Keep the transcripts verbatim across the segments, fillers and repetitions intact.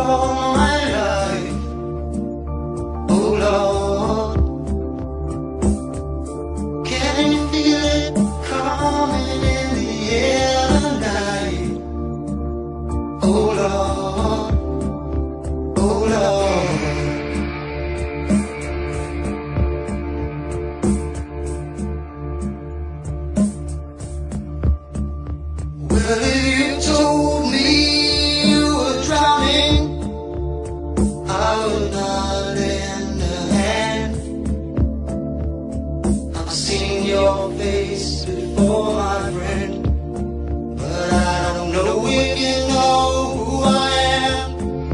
all my life. Oh Lord, can you feel it coming in the air tonight? Oh Lord, oh Lord. Well, if you told me you were drowning, I would not lend a hand. I've seen your face before, my friend, but I don't know if you know who I am.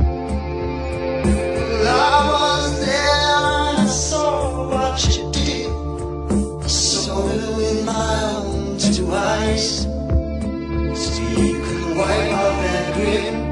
Well, I was there and I saw what you did. I saw it with my own two eyes. So you could wipe off that grin.